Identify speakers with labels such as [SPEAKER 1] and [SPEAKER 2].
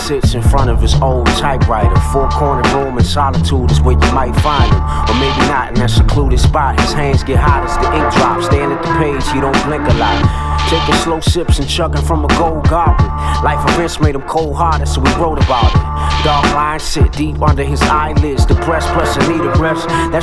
[SPEAKER 1] sits in front of his old typewriter. Four-cornered room in solitude is where you might find him. Or maybe not in that secluded spot. His hands get hot as the ink drops. Staring at the page, he don't blink a lot. Taking slow sips and chugging from a gold goblet. Life events made him cold-hearted, so he wrote about it. Dark lines sit deep under his eyelids. Depressed plus Anita breaths.